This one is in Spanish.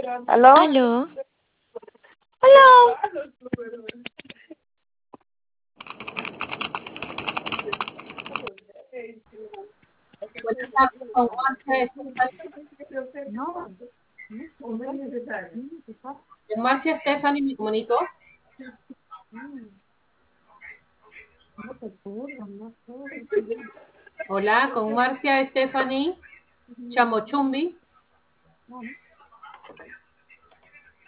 ¿Aló? Aló, ¡Aló! Buenas tardes, con Marcia Stephanie, mi comunicó. Hola, con Marcia Stephanie Chamochumbi.